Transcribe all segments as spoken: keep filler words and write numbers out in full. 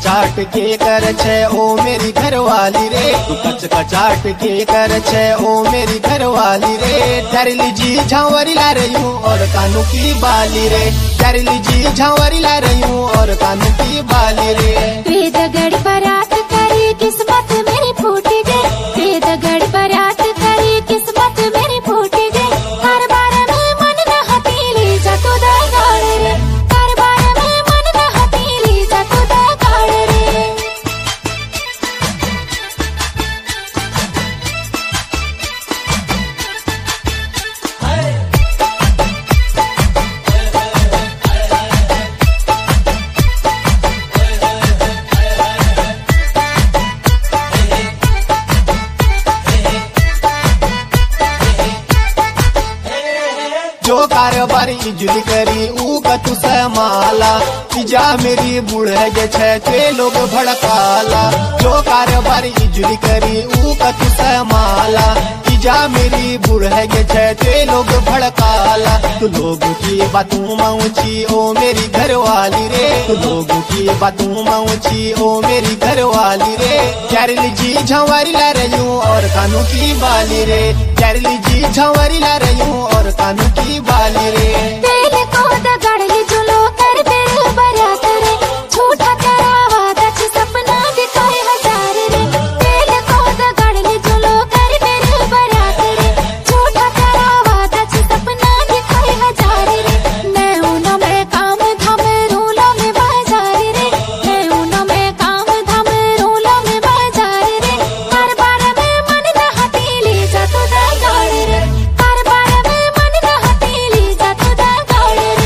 कचाट के कर छे ओ मेरी घरवाली रे, तू कच कचाट के कर छे ओ मेरी घरवाली रे। चरली जी झांवरी ला रही हूँ और कानू की बाली रे, चरली जी झांवरी ला रही हूँ और कानू की बाली रे। वेद गड़ बारात करी किस्मत मेरी फूट गई, वेद गड़ बारात करी किस्मत मेरी फूट गई। हर बार में मन न हथेली जा तू दा गाड़ रे, हर बार में मन न हथेली जा तू दा गाड़ रे। जो कारोबार इजली करी ऊ कतु माला, जा मेरी बूढ़े गे छे ते लोग भड़काला। जो कारोबार इजली करी ऊ कतु माला, जा मेरी बूढ़े गे छे ते लोग भड़काला। तू लोगों की बातों माऊची ओ मेरी घरवाली रे, तू लोगों की बातों माऊची ओ मेरी घरवाली रे। चरली जी झांवरी ला रही हूँ और कानू की बाली रे, चरली जी झांवरी ला रही हूँ और कानू की बाली रे। तेल को दगड़ली जुलो कर दिल बरात रे, झूठा तेरा वादा छ सपना दिखाए हजार रे। तेल को दगड़ली जुलो कर दिल बरात रे, झूठा तेरा वादा छ सपना दिखाए हजार रे। मैं उन में काम धाम रूला में बाजार रे, मैं उन में काम धाम रूला में बाजार रे। हर बार में मन न हथेली जा तू दा गाड़ रे, हर बार में मन न हथेली जा तू दा गाड़ रे।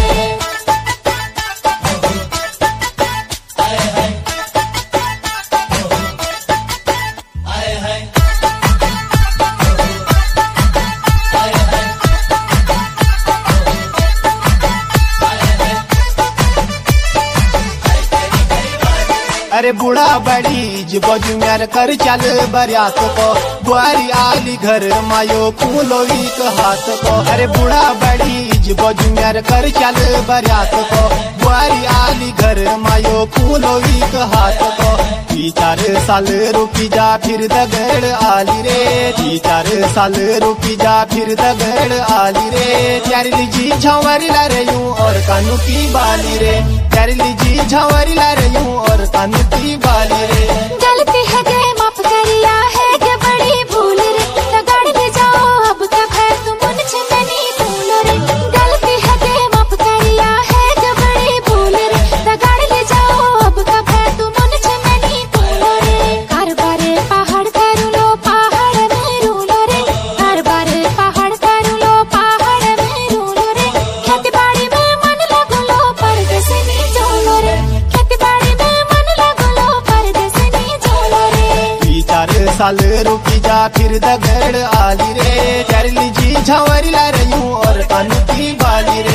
अरे बूढ़ा बड़ी जबजू मेर कर चल बरियात को, बुआरी आली घर मायो फूलोई के हाथ को। अरे बूढ़ा बड़ी जबजू मेर कर चल बरियात को, बुआरी आली घर मायो फूलोई के हाथ को। ती चार साल रुकी जा फिर दगड़ आली रे, ती चार साल रुकी जा फिर दगड़ आली रे। चरली जी झांवरी ला रही हूँ और कानू की बाली रे, चरली जी झांवरी ला रही हूँ और कानू की बाली रे। गलती है गे माफ करिया है गे बड़ी भूल रे, लगाड़ ले जाओ अब तक है तुम मुझे नहीं भूल रे। गलती है गे माफ करिया है गे बड़ी भूल रे, लगाड़ ले जाओ अब तक है तुम मुझे नहीं भूल रे। हर बार पहाड़ करू लो पहाड़ में रूल रे, हर बार पहाड़ करू लो पहाड़ में रूल रे। खेती बाड़ी में मन लगो लो परदेस नहीं जोलो रे, खेती बाड़ी में मन लगो लो परदेस नहीं जोलो रे। ती चार साल रुकी जा फिर दगड़ आली रे, चरली जी झांवरी ला रही हूँ और कानू की बाली रे।